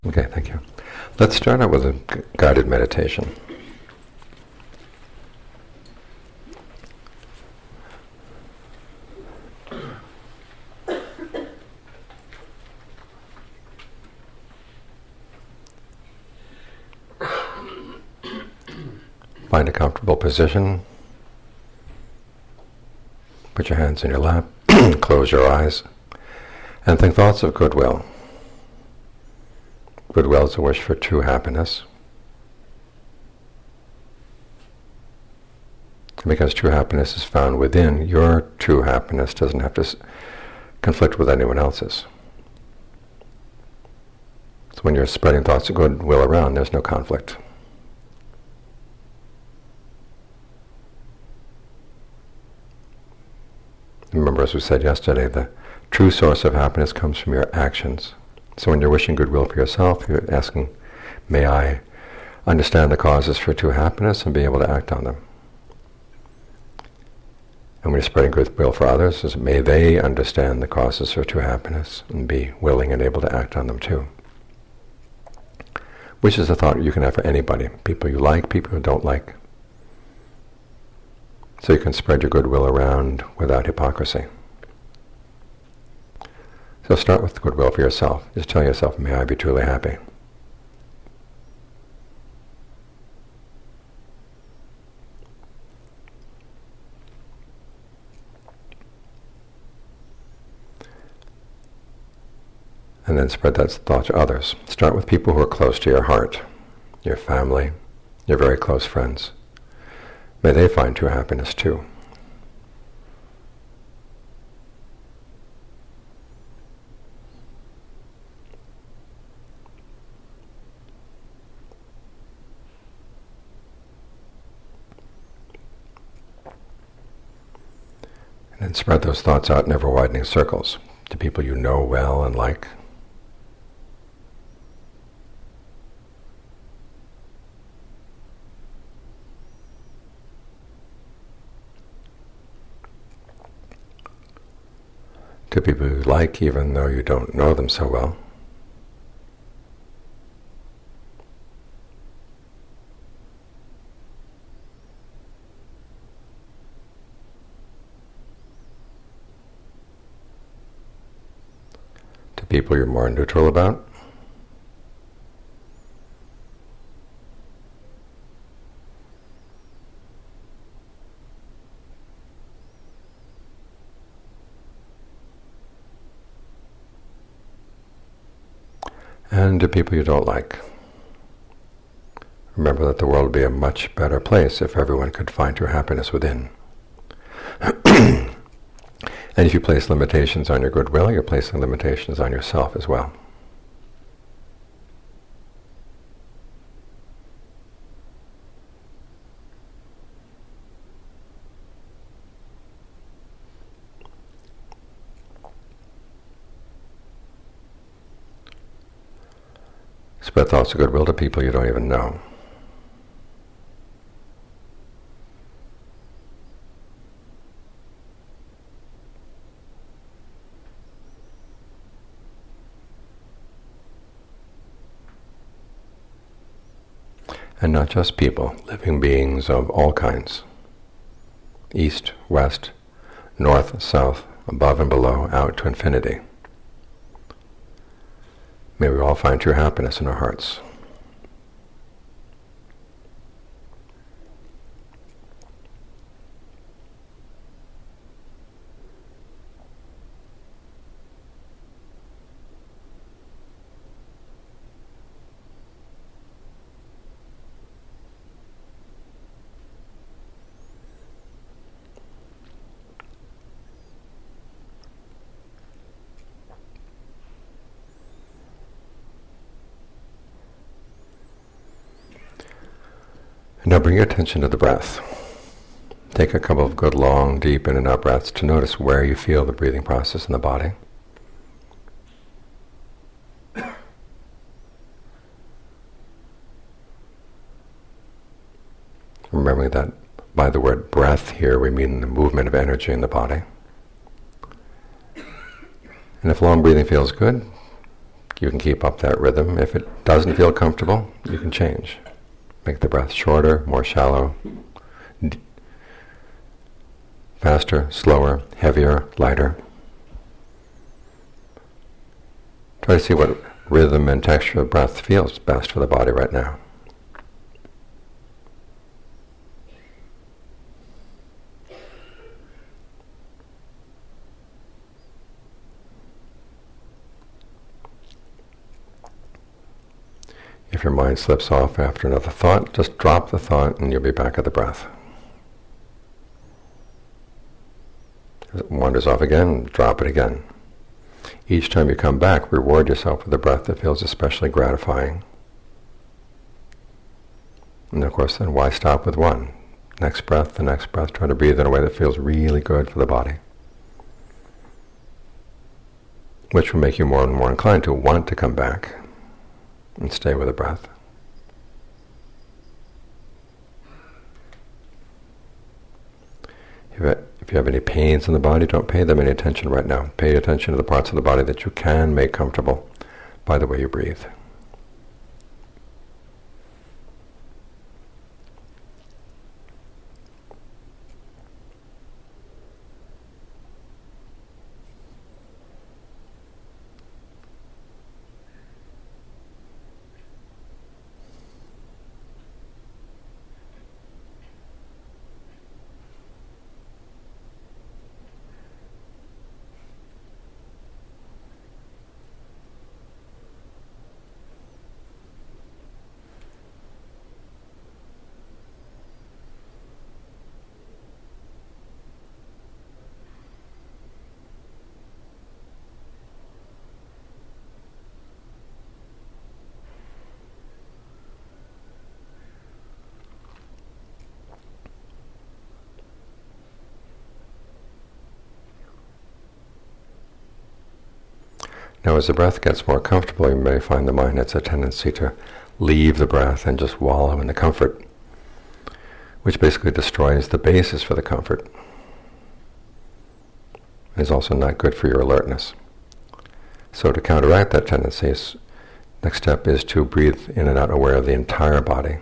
Okay, thank you. Let's start out with a guided meditation. Find a comfortable position. Put your hands in your lap, close your eyes, and think thoughts of goodwill. Goodwill is a wish for true happiness. Because true happiness is found within, your true happiness doesn't have to conflict with anyone else's. So when you're spreading thoughts of goodwill around, there's no conflict. Remember, as we said yesterday, the true source of happiness comes from your actions. So when you're wishing goodwill for yourself, you're asking, may I understand the causes for true happiness and be able to act on them? And when you're spreading goodwill for others, is may they understand the causes for true happiness and be willing and able to act on them too. Which is a thought you can have for anybody, people you like, people who don't like. So you can spread your goodwill around without hypocrisy. So start with goodwill for yourself. Just tell yourself, may I be truly happy. And then spread that thought to others. Start with people who are close to your heart, your family, your very close friends. May they find true happiness too. And then spread those thoughts out in ever-widening circles to people you know well and like. To people you like, even though you don't know them so well. To people you're more neutral about. And to people you don't like. Remember that the world would be a much better place if everyone could find true happiness within. And if you place limitations on your goodwill, you're placing limitations on yourself as well. Spread thoughts of goodwill to people you don't even know. And not just people, living beings of all kinds. East, west, north, south, above and below, out to infinity. May we all find true happiness in our hearts. Now bring your attention to the breath. Take a couple of good long, deep in and out breaths to notice where you feel the breathing process in the body. Remembering that by the word breath here we mean the movement of energy in the body. And if long breathing feels good, You can keep up that rhythm. If it doesn't feel comfortable, you can change. Make the breath shorter, more shallow, faster, slower, heavier, lighter. Try to see what rhythm and texture of breath feels best for the body right now. If your mind slips off after another thought, just drop the thought and you'll be back at the breath. If it wanders off again, drop it again. Each time you come back, reward yourself with a breath that feels especially gratifying. And of course, then why stop with one? Next breath, the next breath, try to breathe in a way that feels really good for the body, which will make you more and more inclined to want to come back and stay with the breath. If you have any pains in the body, don't pay them any attention right now. Pay attention to the parts of the body that you can make comfortable by the way you breathe. Now as the breath gets more comfortable, you may find the mind has a tendency to leave the breath and just wallow in the comfort, which basically destroys the basis for the comfort. It is also not good for your alertness. So to counteract that tendency, next step is to breathe in and out aware of the entire body.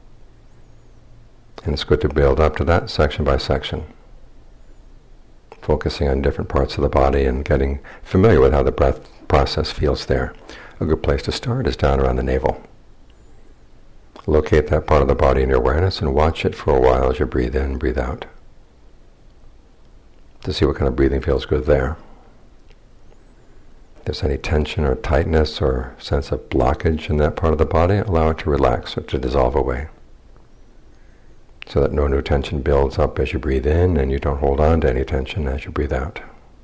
And it's good to build up to that section by section, focusing on different parts of the body and getting familiar with how the breath process feels there. A good place to start is down around the navel. Locate that part of the body in your awareness and watch it for a while as you breathe in, breathe out, to see what kind of breathing feels good there. If there's any tension or tightness or sense of blockage in that part of the body, allow it to relax or to dissolve away, so that no new tension builds up as you breathe in and you don't hold on to any tension as you breathe out.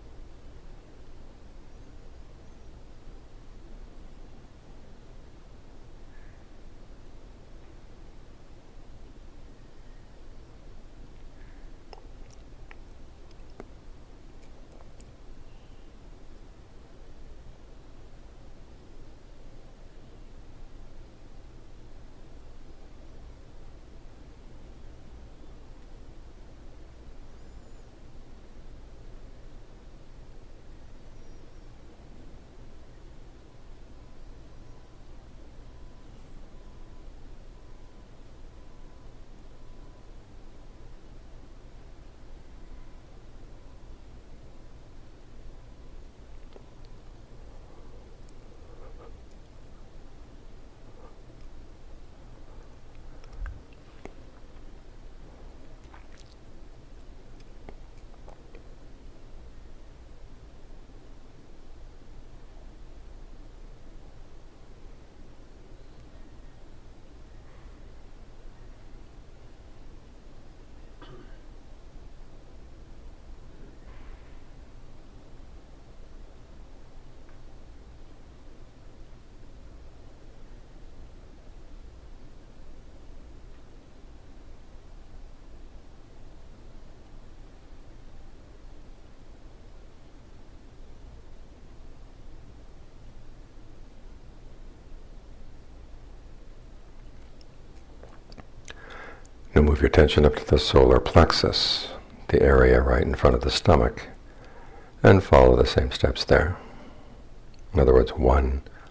Now move your attention up to the solar plexus, the area right in front of the stomach, and follow the same steps there. In other words, 1,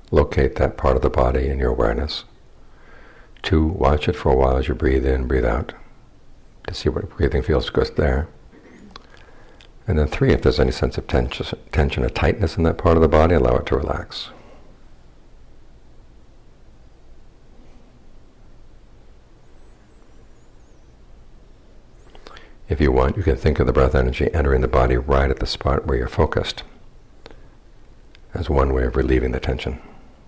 locate that part of the body in your awareness. 2, watch it for a while as you breathe in, breathe out, to see what breathing feels good there. And then 3, if there's any sense of tension or tightness in that part of the body, allow it to relax. If you want, you can think of the breath energy entering the body right at the spot where you're focused, as one way of relieving the tension.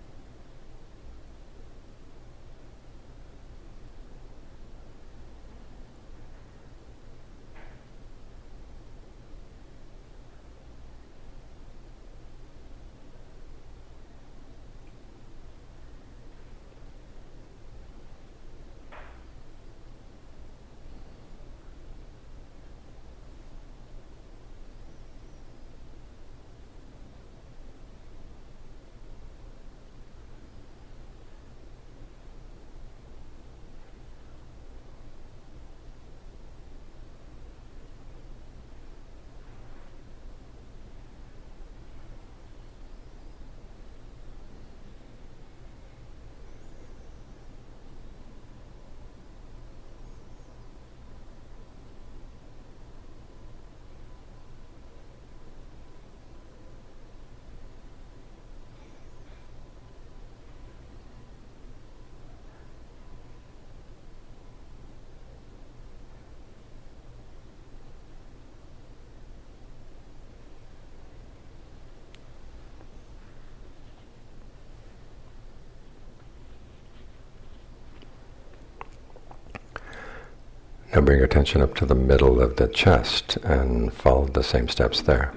Now bring your attention up to the middle of the chest and follow the same steps there.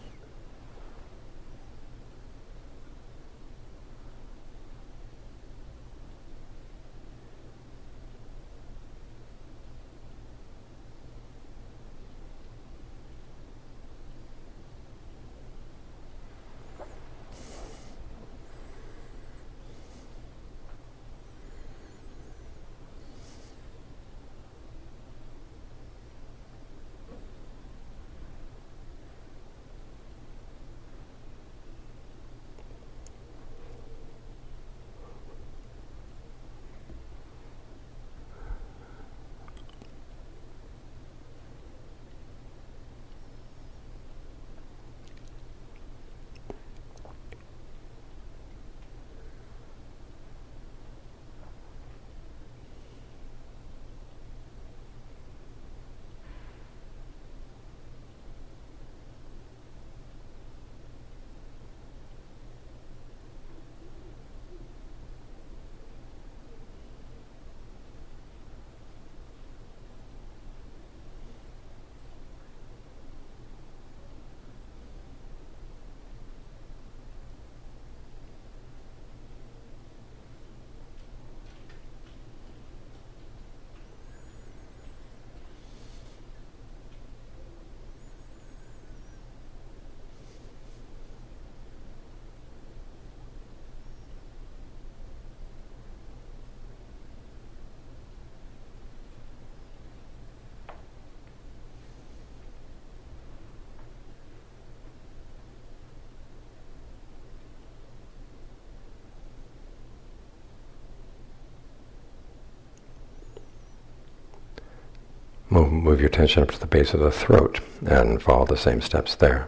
Move your attention up to the base of the throat and follow the same steps there.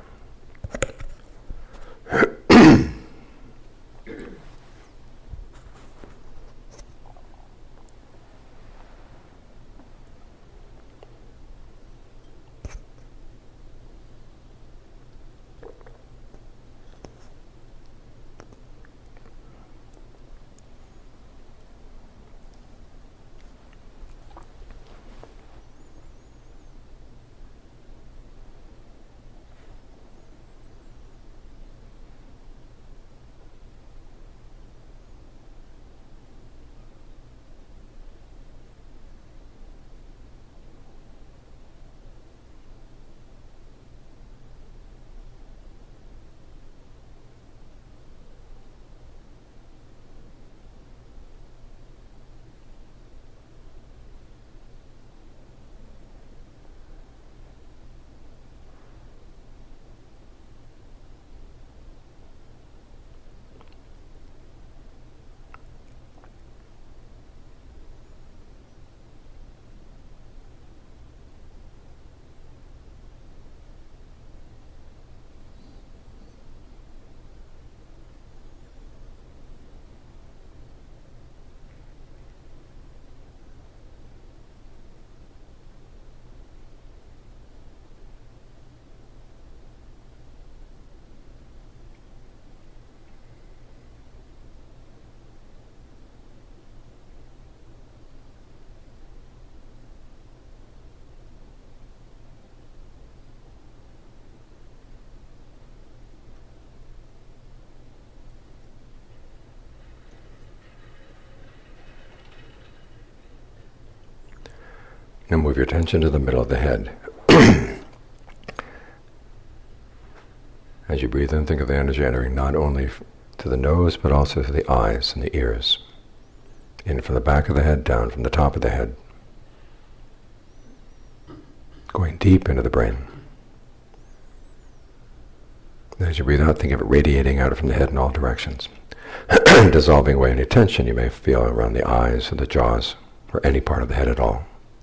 Now move your attention to the middle of the head. As you breathe in, think of the energy entering not only to the nose, but also to the eyes and the ears. In from the back of the head, down from the top of the head. Going deep into the brain. And as you breathe out, think of it radiating out from the head in all directions. Dissolving away any tension you may feel around the eyes or the jaws, or any part of the head at all.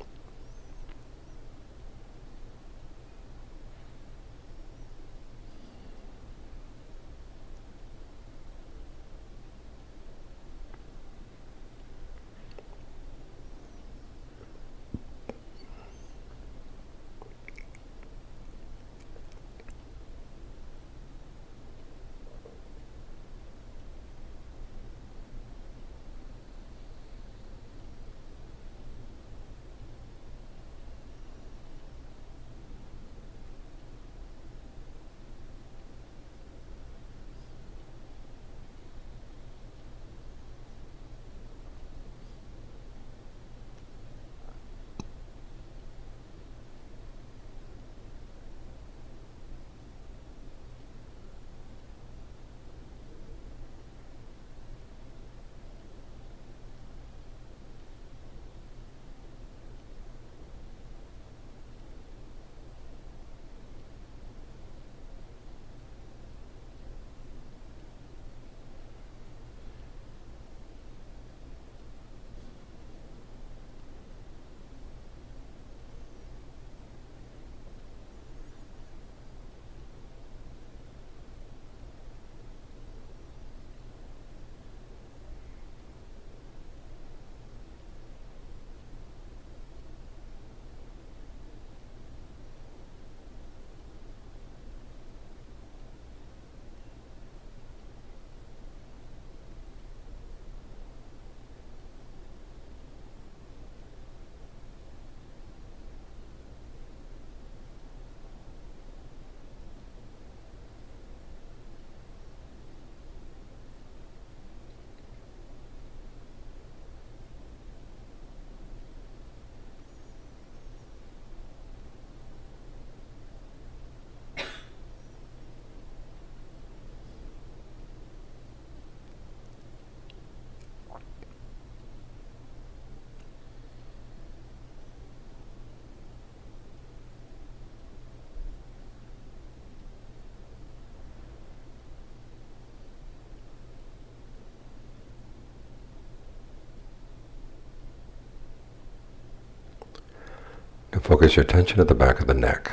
And focus your attention at the back of the neck.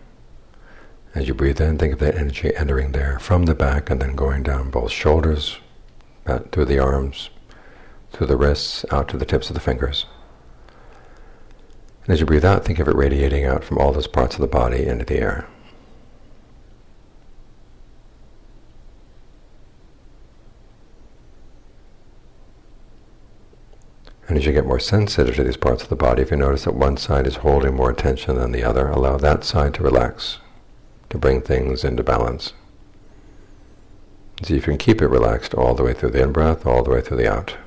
As you breathe in, think of that energy entering there from the back and then going down both shoulders, out through the arms, through the wrists, out to the tips of the fingers. And as you breathe out, think of it radiating out from all those parts of the body into the air. And as you get more sensitive to these parts of the body, if you notice that one side is holding more attention than the other, allow that side to relax, to bring things into balance. See if you can keep it relaxed all the way through the in-breath, all the way through the out.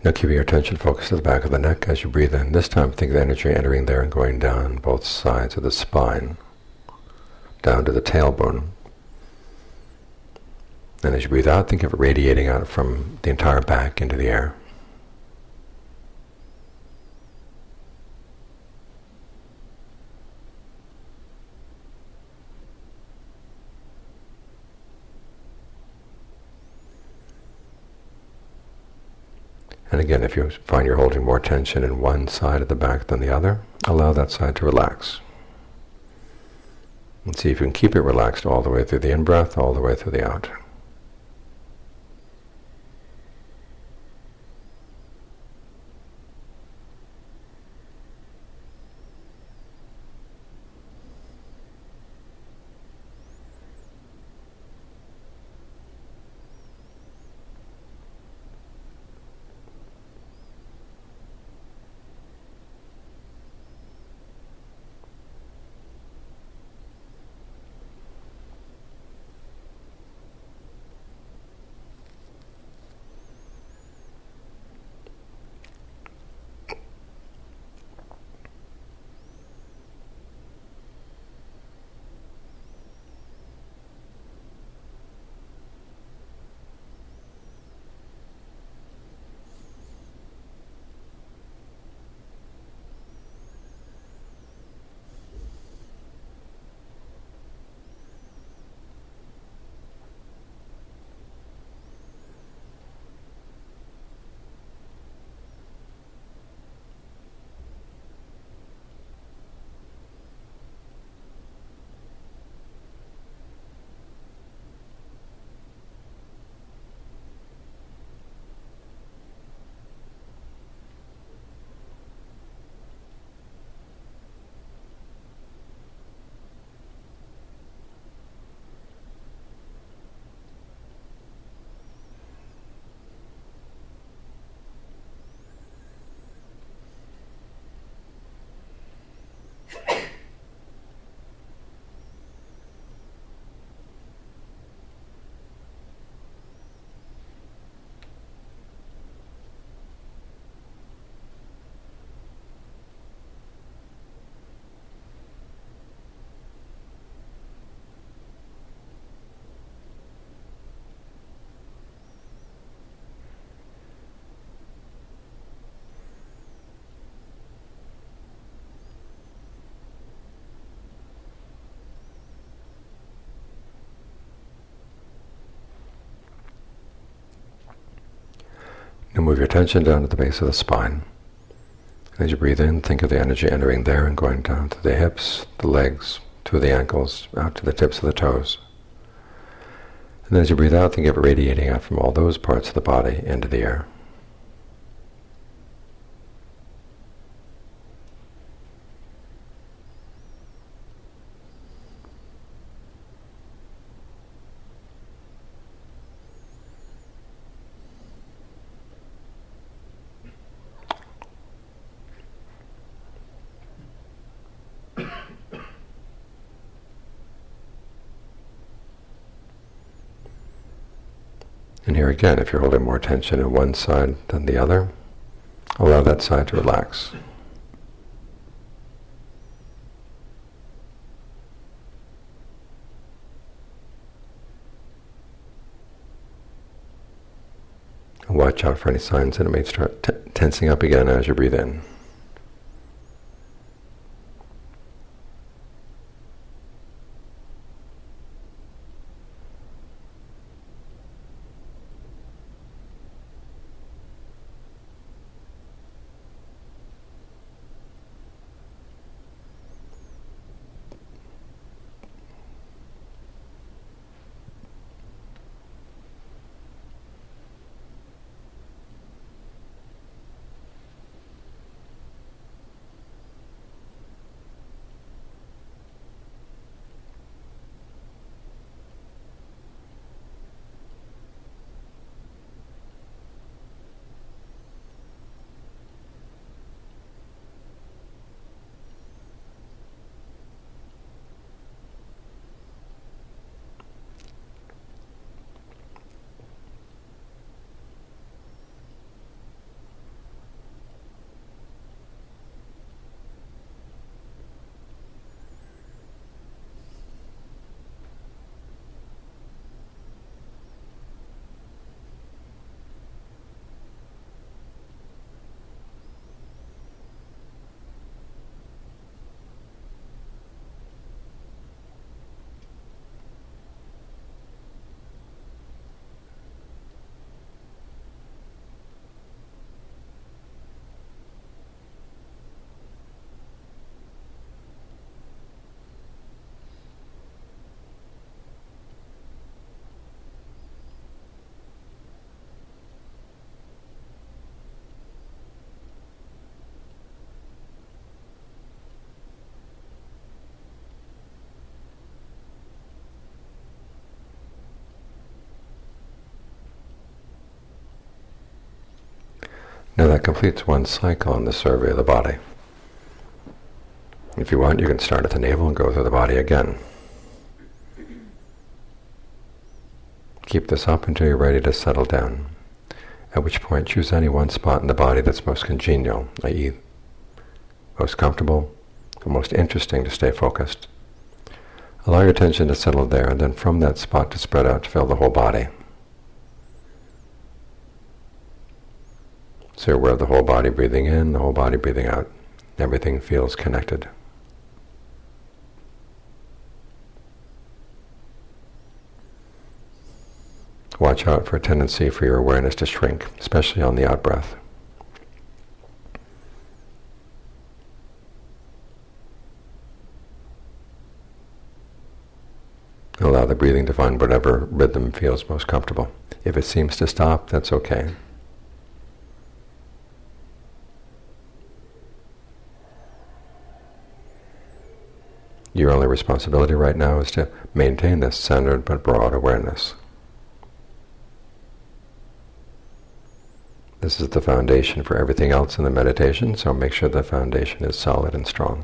Now keeping your attention focused to the back of the neck as you breathe in. This time think of the energy entering there and going down both sides of the spine, down to the tailbone. And as you breathe out, think of it radiating out from the entire back into the air. And again, if you find you're holding more tension in one side of the back than the other, allow that side to relax. And see if you can keep it relaxed all the way through the in-breath, all the way through the out. Now move your attention down to the base of the spine. As you breathe in, think of the energy entering there and going down to the hips, the legs, to the ankles, out to the tips of the toes. And then as you breathe out, think of it radiating out from all those parts of the body into the air. And here again, if you're holding more tension in one side than the other, allow that side to relax. And watch out for any signs that it may start tensing up again as you breathe in. Now that completes one cycle in the survey of the body. If you want, you can start at the navel and go through the body again. Keep this up until you're ready to settle down, at which point choose any one spot in the body that's most congenial, i.e. most comfortable or most interesting to stay focused. Allow your attention to settle there, and then from that spot to spread out to fill the whole body. So you're aware of the whole body breathing in, the whole body breathing out. Everything feels connected. Watch out for a tendency for your awareness to shrink, especially on the out-breath. Allow the breathing to find whatever rhythm feels most comfortable. If it seems to stop, that's okay. Your only responsibility right now is to maintain this centered but broad awareness. This is the foundation for everything else in the meditation, so make sure the foundation is solid and strong.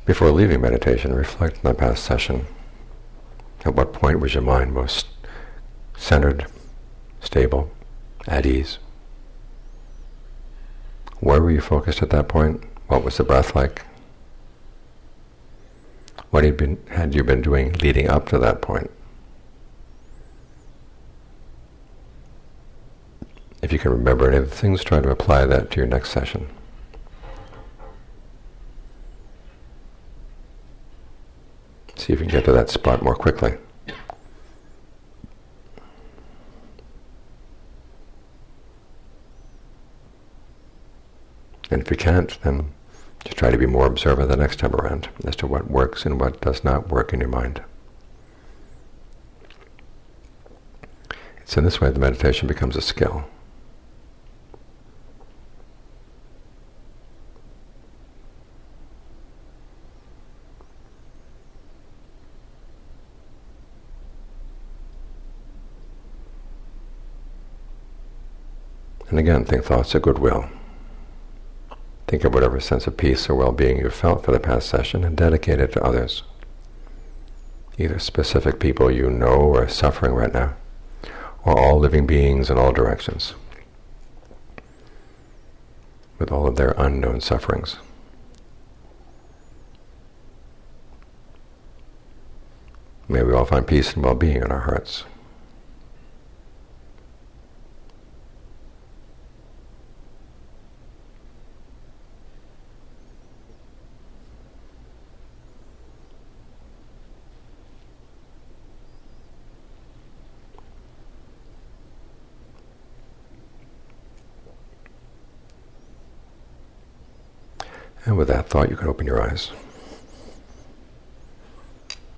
Before leaving meditation, reflect on the past session. At what point was your mind most centered, stable, at ease? Where were you focused at that point? What was the breath like? What had you been doing leading up to that point? If you can remember any of the things, try to apply that to your next session. See if you can get to that spot more quickly. And if you can't, then just try to be more observant the next time around as to what works and what does not work in your mind. It's in this way the meditation becomes a skill. And again, think thoughts of goodwill. Think of whatever sense of peace or well-being you felt for the past session and dedicate it to others. Either specific people you know are suffering right now, or all living beings in all directions, with all of their unknown sufferings. May we all find peace and well-being in our hearts. And with that thought, you can open your eyes.